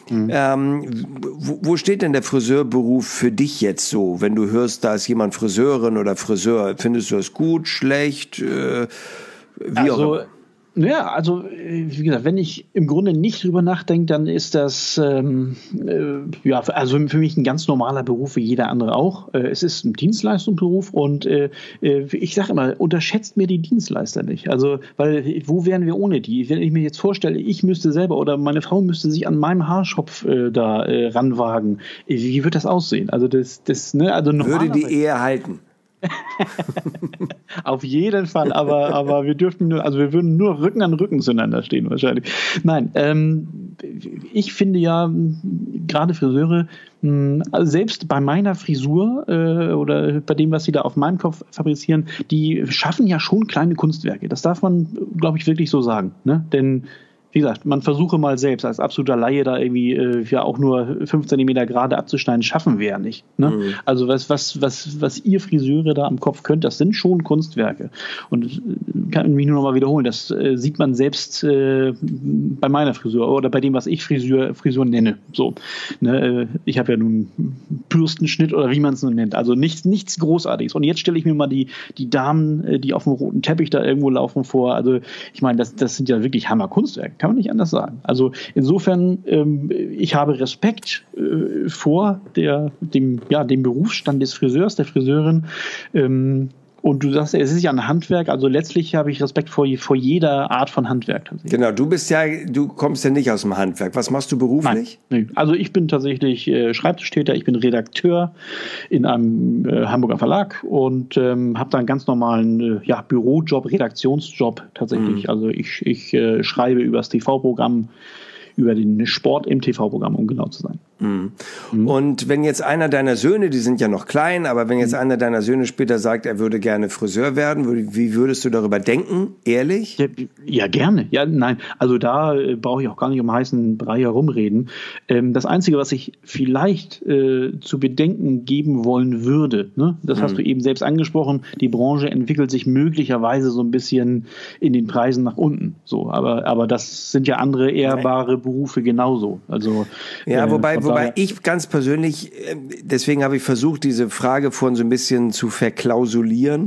Wo steht denn der Friseurberuf für dich jetzt so, wenn du hörst, da ist jemand Friseurin oder Friseur, findest du das gut, schlecht, wie auch immer? Ja, also wie gesagt, wenn ich im Grunde nicht drüber nachdenke, dann ist das also für mich ein ganz normaler Beruf wie jeder andere auch. Es ist ein Dienstleistungsberuf und ich sage immer, unterschätzt mir die Dienstleister nicht. Also, weil wo wären wir ohne die? Wenn ich mir jetzt vorstelle, ich müsste selber oder meine Frau müsste sich an meinem Haarschopf ranwagen, wie wird das aussehen? Also also würde die Ehe halten? Auf jeden Fall, aber wir würden nur Rücken an Rücken zueinander stehen wahrscheinlich. Nein, ich finde ja gerade Friseure, also selbst bei meiner Frisur oder bei dem, was sie da auf meinem Kopf fabrizieren, die schaffen ja schon kleine Kunstwerke. Das darf man, glaube ich, wirklich so sagen, ne? Denn wie gesagt, man versuche mal selbst als absoluter Laie da irgendwie auch nur 5 Zentimeter gerade abzuschneiden, schaffen wir ja nicht. Ne? Also was ihr Friseure da am Kopf könnt, das sind schon Kunstwerke. Und kann mich nur noch mal wiederholen, das sieht man selbst bei meiner Frisur oder bei dem, was ich Frisur nenne. So, ne? Ich habe ja nun Bürstenschnitt oder wie man es nun nennt. Also nichts Großartiges. Und jetzt stelle ich mir mal die Damen, die auf dem roten Teppich da irgendwo laufen vor. Also ich meine, das sind ja wirklich Hammer-Kunstwerke. Kann man nicht anders sagen. Also insofern, ich habe Respekt vor dem Berufsstand des Friseurs, der Friseurin. Und du sagst, es ist ja ein Handwerk, also letztlich habe ich Respekt vor jeder Art von Handwerk. Genau, du kommst ja nicht aus dem Handwerk. Was machst du beruflich? Nein. Also ich bin tatsächlich Schreibtischtäter, ich bin Redakteur in einem Hamburger Verlag und habe da einen ganz normalen Bürojob, Redaktionsjob tatsächlich. Also ich schreibe über das TV-Programm, über den Sport im TV-Programm, um genau zu sein. Und wenn jetzt einer deiner Söhne, die sind ja noch klein, aber wenn jetzt einer deiner Söhne später sagt, er würde gerne Friseur werden, wie würdest du darüber denken? Ehrlich? Ja, gerne. Ja, nein. Also da brauche ich auch gar nicht um heißen Brei herumreden. Das Einzige, was ich vielleicht zu bedenken geben wollen würde, ne, das hast du eben selbst angesprochen, die Branche entwickelt sich möglicherweise so ein bisschen in den Preisen nach unten. So, aber das sind ja andere ehrbare Berufe genauso. Also ja, wobei ich ganz persönlich, deswegen habe ich versucht, diese Frage vorhin so ein bisschen zu verklausulieren.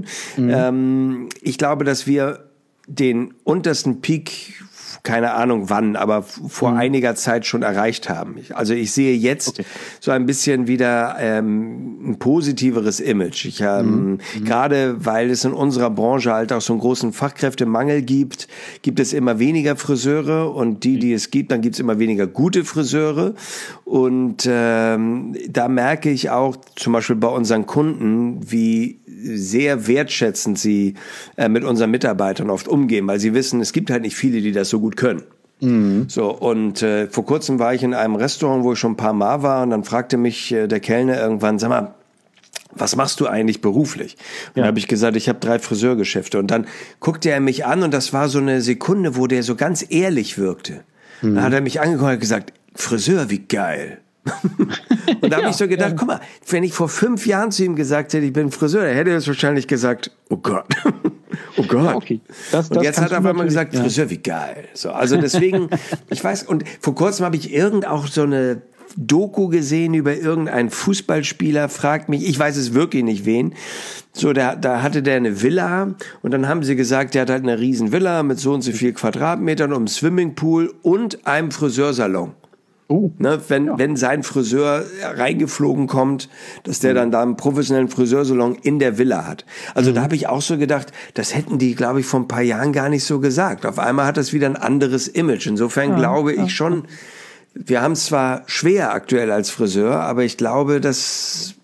Ich glaube, dass wir den untersten Peak, keine Ahnung wann, aber vor einiger Zeit schon erreicht haben. Also ich sehe jetzt so ein bisschen wieder ein positiveres Image. Gerade weil es in unserer Branche halt auch so einen großen Fachkräftemangel gibt es immer weniger Friseure und die es gibt, dann gibt es immer weniger gute Friseure. Und da merke ich auch zum Beispiel bei unseren Kunden, wie sehr wertschätzend sie mit unseren Mitarbeitern oft umgehen, weil sie wissen, es gibt halt nicht viele, die das so gut können. So, und vor kurzem war ich in einem Restaurant, wo ich schon ein paar Mal war, und dann fragte mich der Kellner irgendwann, sag mal, was machst du eigentlich beruflich? Und dann habe ich gesagt, ich habe 3 Friseurgeschäfte. Und dann guckte er mich an und das war so eine Sekunde, wo der so ganz ehrlich wirkte. Dann hat er mich angeguckt und gesagt, Friseur, wie geil. Und da habe ich so gedacht, guck mal, wenn ich vor 5 Jahren zu ihm gesagt hätte, ich bin Friseur, dann hätte er es wahrscheinlich gesagt, oh Gott, oh Gott. Ja, okay. Und jetzt hat er auf einmal gesagt, Friseur, wie geil. So, also deswegen, ich weiß, und vor kurzem habe ich auch so eine Doku gesehen über irgendeinen Fußballspieler, fragt mich, ich weiß es wirklich nicht wen, so, da hatte der eine Villa und dann haben sie gesagt, der hat halt eine riesen Villa mit so und so viel Quadratmetern und einem Swimmingpool und einem Friseursalon. Ne, wenn sein Friseur reingeflogen kommt, dass der dann da einen professionellen Friseursalon in der Villa hat. Also da habe ich auch so gedacht, das hätten die, glaube ich, vor ein paar Jahren gar nicht so gesagt. Auf einmal hat das wieder ein anderes Image. Insofern glaube ich schon, wir haben es zwar schwer aktuell als Friseur, aber ich glaube, dass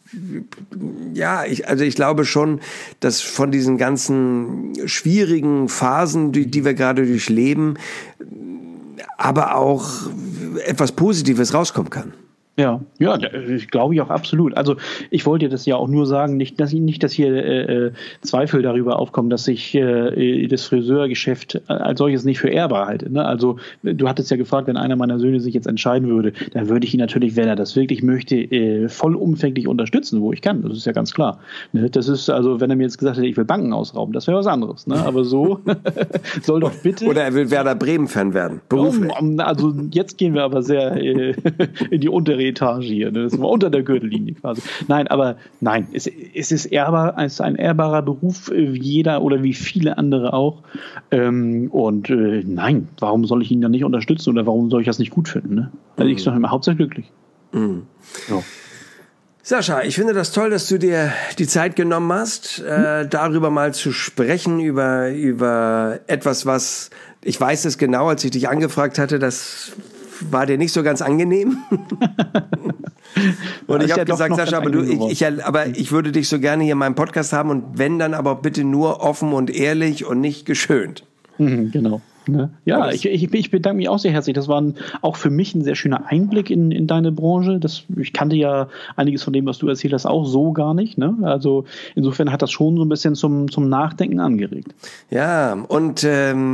ich glaube schon, dass von diesen ganzen schwierigen Phasen, die wir gerade durchleben, aber auch etwas Positives rauskommen kann. Ja, glaube ich auch absolut. Also ich wollte das ja auch nur sagen, nicht, dass hier Zweifel darüber aufkommen, dass ich das Friseurgeschäft als solches nicht für ehrbar halte. Ne? Also du hattest ja gefragt, wenn einer meiner Söhne sich jetzt entscheiden würde, dann würde ich ihn natürlich, wenn er das wirklich möchte, vollumfänglich unterstützen, wo ich kann. Das ist ja ganz klar. Ne? Das ist also, wenn er mir jetzt gesagt hätte, ich will Banken ausrauben, das wäre was anderes. Ne? Aber so soll doch bitte. Oder er will Werder Bremen-Fan werden. Beruflich. Also jetzt gehen wir aber sehr in die untere Etage hier, ne? Das war unter der Gürtellinie quasi. Nein, es ist ehrbar, es ist ein ehrbarer Beruf, wie jeder oder wie viele andere auch. Nein, warum soll ich ihn dann nicht unterstützen oder warum soll ich das nicht gut finden? Ne? Also ich sage immer, Hauptsache glücklich. Mhm. Ja. Sascha, ich finde das toll, dass du dir die Zeit genommen hast, darüber mal zu sprechen, über etwas, was, ich weiß es genau, als ich dich angefragt hatte, das war dir nicht so ganz angenehm. Und ich habe gesagt, Sascha, aber ich würde dich so gerne hier in meinem Podcast haben und wenn, dann aber bitte nur offen und ehrlich und nicht geschönt. Genau. Ja, ich bedanke mich auch sehr herzlich. Das war auch für mich ein sehr schöner Einblick in deine Branche. Ich kannte ja einiges von dem, was du erzählt hast, auch so gar nicht. Ne? Also insofern hat das schon so ein bisschen zum Nachdenken angeregt. Ja, und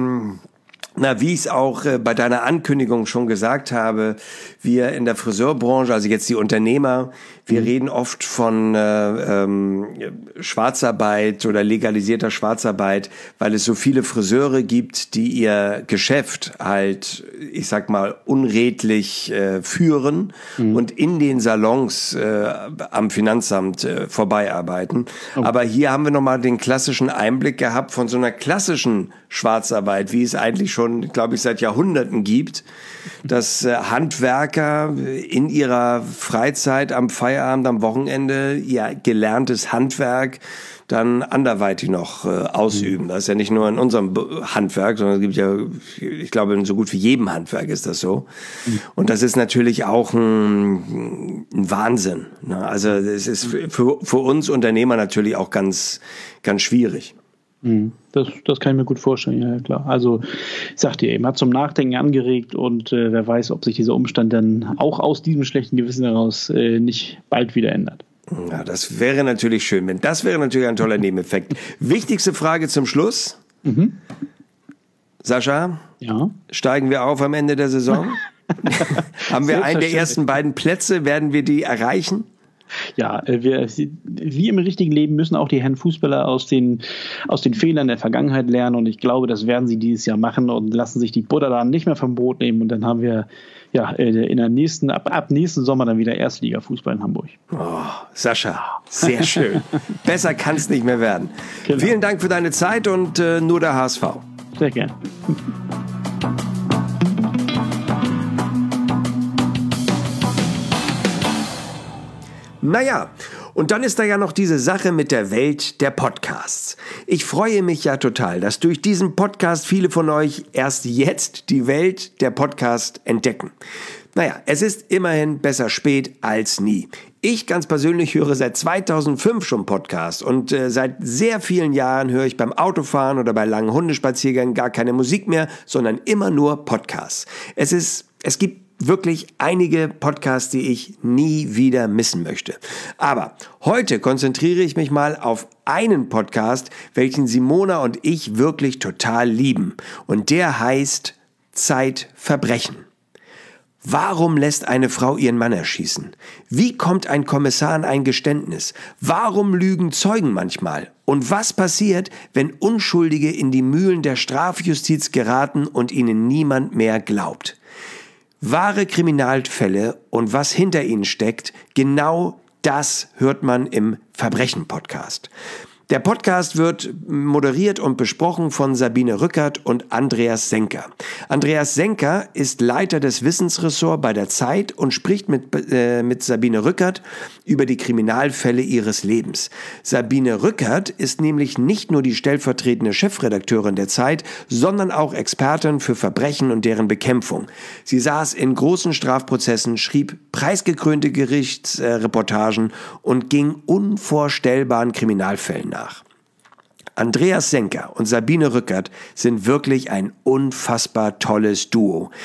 wie ich es auch bei deiner Ankündigung schon gesagt habe, wir in der Friseurbranche, also jetzt die Unternehmer, wir reden oft von Schwarzarbeit oder legalisierter Schwarzarbeit, weil es so viele Friseure gibt, die ihr Geschäft halt, ich sag mal, unredlich führen und in den Salons am Finanzamt vorbeiarbeiten. Oh. Aber hier haben wir nochmal den klassischen Einblick gehabt von so einer klassischen Schwarzarbeit, wie es eigentlich schon, glaube ich, seit Jahrhunderten gibt, dass Handwerker in ihrer Freizeit am Feierabend, am Wochenende ihr gelerntes Handwerk dann anderweitig noch ausüben. Das ist ja nicht nur in unserem Handwerk, sondern es gibt ja, ich glaube, in so gut wie jedem Handwerk ist das so. Und das ist natürlich auch ein Wahnsinn. Ne? Also es ist für uns Unternehmer natürlich auch ganz, ganz schwierig. Das kann ich mir gut vorstellen, ja klar. Also ich sagte eben, hat zum Nachdenken angeregt und wer weiß, ob sich dieser Umstand dann auch aus diesem schlechten Gewissen heraus nicht bald wieder ändert. Ja, das wäre natürlich schön. Das wäre natürlich ein toller Nebeneffekt. Wichtigste Frage zum Schluss. Sascha, steigen wir auf am Ende der Saison? Haben wir einen der ersten beiden Plätze? Werden wir die erreichen? Ja, wie im richtigen Leben müssen auch die Herren Fußballer aus den Fehlern der Vergangenheit lernen und ich glaube, das werden sie dieses Jahr machen und lassen sich die Butter dann nicht mehr vom Brot nehmen und dann haben wir in der nächsten, ab nächsten Sommer dann wieder Erstliga-Fußball in Hamburg. Oh, Sascha, sehr schön. Besser kann es nicht mehr werden. Genau. Vielen Dank für deine Zeit und nur der HSV. Sehr gerne. Naja, und dann ist da ja noch diese Sache mit der Welt der Podcasts. Ich freue mich ja total, dass durch diesen Podcast viele von euch erst jetzt die Welt der Podcasts entdecken. Naja, es ist immerhin besser spät als nie. Ich ganz persönlich höre seit 2005 schon Podcasts und seit sehr vielen Jahren höre ich beim Autofahren oder bei langen Hundespaziergängen gar keine Musik mehr, sondern immer nur Podcasts. Es gibt wirklich einige Podcasts, die ich nie wieder missen möchte. Aber heute konzentriere ich mich mal auf einen Podcast, welchen Simona und ich wirklich total lieben. Und der heißt Zeitverbrechen. Warum lässt eine Frau ihren Mann erschießen? Wie kommt ein Kommissar an ein Geständnis? Warum lügen Zeugen manchmal? Und was passiert, wenn Unschuldige in die Mühlen der Strafjustiz geraten und ihnen niemand mehr glaubt? Wahre Kriminalfälle und was hinter ihnen steckt, genau das hört man im Verbrechen-Podcast. Der Podcast wird moderiert und besprochen von Sabine Rückert und Andreas Senker. Andreas Senker ist Leiter des Wissensressorts bei der Zeit und spricht mit Sabine Rückert über die Kriminalfälle ihres Lebens. Sabine Rückert ist nämlich nicht nur die stellvertretende Chefredakteurin der Zeit, sondern auch Expertin für Verbrechen und deren Bekämpfung. Sie saß in großen Strafprozessen, schrieb preisgekrönte Gerichtsreportagen und ging unvorstellbaren Kriminalfällen nach. Andreas Senker und Sabine Rückert sind wirklich ein unfassbar tolles Duo.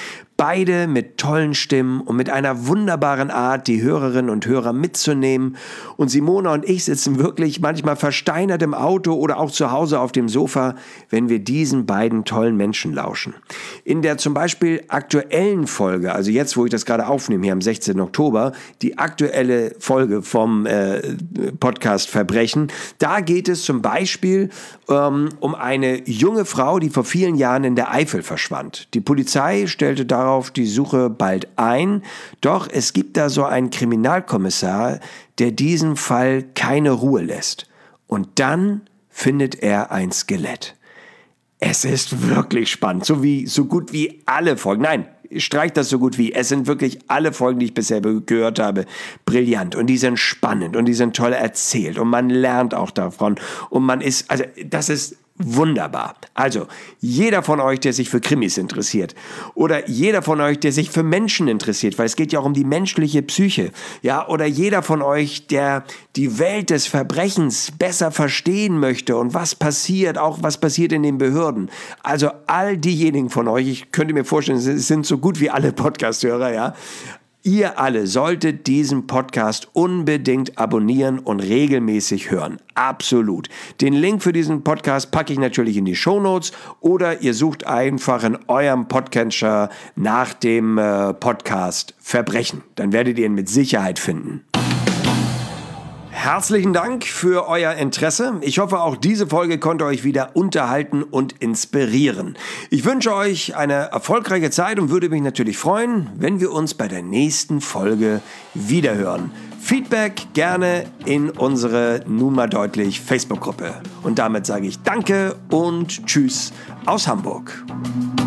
beide mit tollen Stimmen und mit einer wunderbaren Art, die Hörerinnen und Hörer mitzunehmen. Und Simona und ich sitzen wirklich manchmal versteinert im Auto oder auch zu Hause auf dem Sofa, wenn wir diesen beiden tollen Menschen lauschen. In der zum Beispiel aktuellen Folge, also jetzt, wo ich das gerade aufnehme, hier am 16. Oktober, die aktuelle Folge vom Podcast Verbrechen, da geht es zum Beispiel um eine junge Frau, die vor vielen Jahren in der Eifel verschwand. Die Polizei stellte darauf die Suche bald ein, doch es gibt da so einen Kriminalkommissar, der diesem Fall keine Ruhe lässt. Und dann findet er ein Skelett. Es ist wirklich spannend, so gut wie alle Folgen. Nein, streich das so gut wie. Es sind wirklich alle Folgen, die ich bisher gehört habe, brillant. Und die sind spannend und die sind toll erzählt. Und man lernt auch davon. Und das ist wunderbar. Also, jeder von euch, der sich für Krimis interessiert oder jeder von euch, der sich für Menschen interessiert, weil es geht ja auch um die menschliche Psyche, ja, oder jeder von euch, der die Welt des Verbrechens besser verstehen möchte und was passiert, auch was passiert in den Behörden. Also all diejenigen von euch, ich könnte mir vorstellen, es sind so gut wie alle Podcast-Hörer, ja. Ihr alle solltet diesen Podcast unbedingt abonnieren und regelmäßig hören. Absolut. Den Link für diesen Podcast packe ich natürlich in die Shownotes oder ihr sucht einfach in eurem Podcatcher nach dem Podcast Verbrechen. Dann werdet ihr ihn mit Sicherheit finden. Herzlichen Dank für euer Interesse. Ich hoffe, auch diese Folge konnte euch wieder unterhalten und inspirieren. Ich wünsche euch eine erfolgreiche Zeit und würde mich natürlich freuen, wenn wir uns bei der nächsten Folge wiederhören. Feedback gerne in unsere Nun mal deutlich Facebook-Gruppe. Und damit sage ich Danke und Tschüss aus Hamburg.